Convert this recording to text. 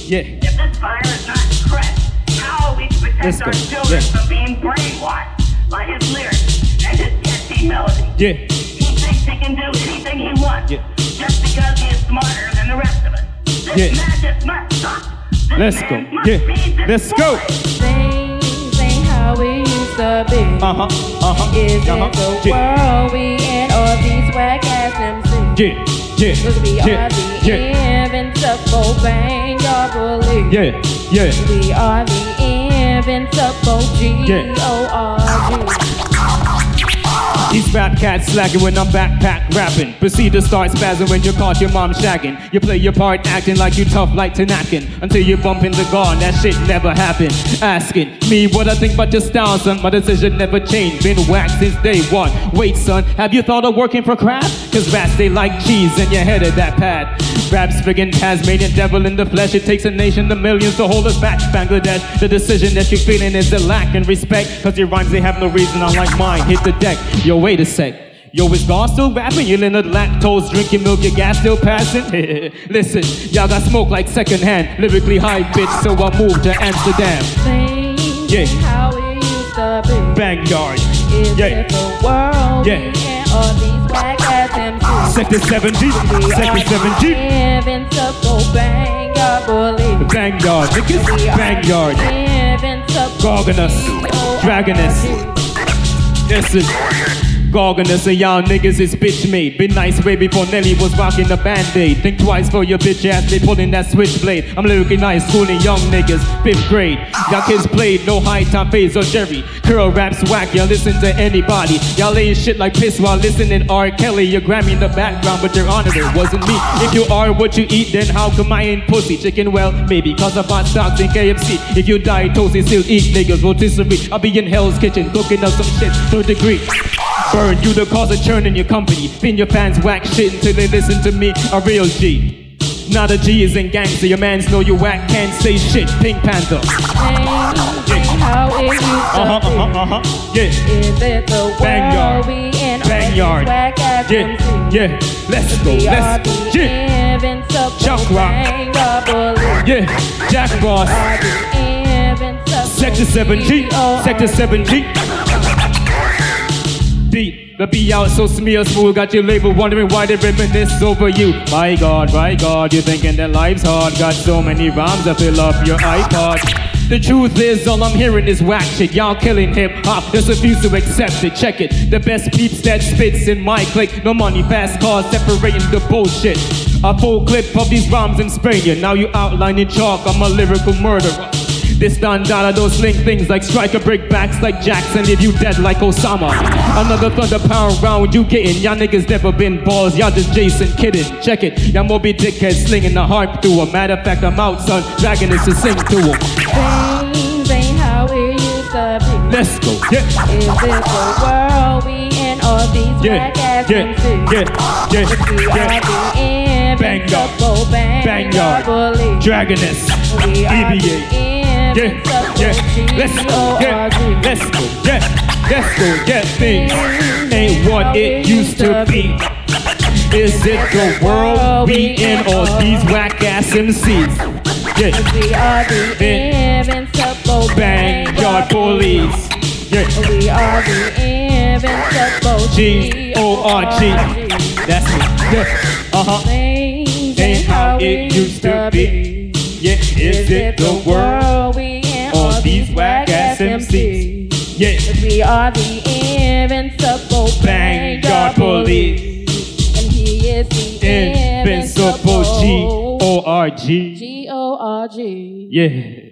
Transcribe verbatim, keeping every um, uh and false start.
Yeah. If this fire is not crushed, how are we to protect our children yeah. from being brainwashed by his lyrics and his catchy melody? Yeah. He thinks he can do anything he wants yeah. just because he is smarter than the rest of us. This yeah. madness must stop. This Let's go. Yeah. Let's go. Things ain't how we used to be. Uh-huh. Uh-huh. Is uh-huh. it the yeah. world we in or these whack ass M Cs? Yeah. Yeah. Cause we yeah. are the yeah. invincible Vanguard Police. Yeah. Yeah. We are the invincible G O R G. These rap cats slacking when I'm backpack rapping. Proceed to start spazzing when you caught your mom shagging. You play your part acting like you tough like Tanakin. Until you bump into God, that shit never happened. Asking me what I think about your style, son. My decision never changed, been whacked since day one. Wait, son, have you thought of working for crap? Cause rats, they like cheese and you're headed that path. Rap's friggin' Tasmanian devil in the flesh. It takes a nation of millions to hold us back. Bangladesh, the decision that you're feeling is a lack in respect. Cause your rhymes, they have no reason, unlike mine. Hit the deck. Yo, wait a sec. Yo, is God still rapping? You Leonard lactose, drinking milk, your gas still passing? Listen, y'all got smoke like secondhand. Lyrically high bitch, so I moved to Amsterdam. Things yeah. how it used to be. Vanguard. Is yeah. it the world yeah. we in or these whack ass M Cs? Sector seven G. Sector seven G. Invincible Vanguard Police. Vanguard, niggas. Vanguard. Gorgonus. Dragonus. Listen. Gorgonus and y'all niggas is bitch made. Been nice way before Nelly was rocking the band-aid. Think twice for your bitch ass, they pulling that switchblade. I'm lyrically nice, schooling young niggas, fifth grade. Y'all kids played no high top phase or Jerry. Curl raps whack, y'all listen to anybody. Y'all laying shit like piss while listening R. Kelly. You're Grammy in the background, but your honor it wasn't me. If you are what you eat, then how come I ain't pussy? Chicken, well, maybe cause of hot stocks in K F C. If you die toasty, still eat niggas, rotisserie. I'll be in Hell's Kitchen, cooking up some shit, third degree. Burn you the cause of churn in your company. Spin your fans whack shit until they listen to me, a real G. Not a G is in gangster, your mans know you whack, can't say shit, Pink Panther. Yeah. How it used to uh-huh, uh-huh, uh-huh. Yeah. Is it the world Vanguard. we in Vanguard. Yeah, yeah, let's go, we let's go. Yeah. Chuck Rock. Yeah, Jack Boss. Sector seven G. Sector seven G. Beat, the beat out so smear smooth, got your label wondering why they reminisce over you. My God, my God, you're thinking that life's hard. Got so many rhymes that fill up your iPod. The truth is, all I'm hearing is whack shit. Y'all killing hip-hop, just refuse to accept it. Check it, the best peeps that spits in my clique. No money, fast cars separating the bullshit. A full clip of these rhymes in Spain. Now you outline in chalk, I'm a lyrical murderer. This Don Dada don't sling things like striker break backs like Jackson, leave you dead like Osama. Another thunder pound round you getting. Y'all niggas never been balls, y'all just Jason kidding. Check it, y'all Moby Dickhead slinging the harp through 'em. Matter of fact, I'm out, son, dragging this to sing to 'em. Things ain't how it used to be. Let's go, yeah. Is it the world we in or these yeah. whack ass yeah. M Cs? Yeah, yeah, we yeah. are the invincible Vanguard Police. Dragoness, we are E B A. Yeah, yeah, let's go, yeah, let's go, yeah, let's go, yeah, things ain't what it used to be. Is it the world we in or these whack ass M Cs? Yeah, we are the invincible Vanguard Police. Yeah, we are the invincible G O R G. That's it, yeah, uh-huh. Ain't how it used to be. Yeah, is it the world we in or these whack ass M Cs? Yeah, we are the invincible Vanguard Police. And he is the Invincible G O R G. G O R G. Yeah.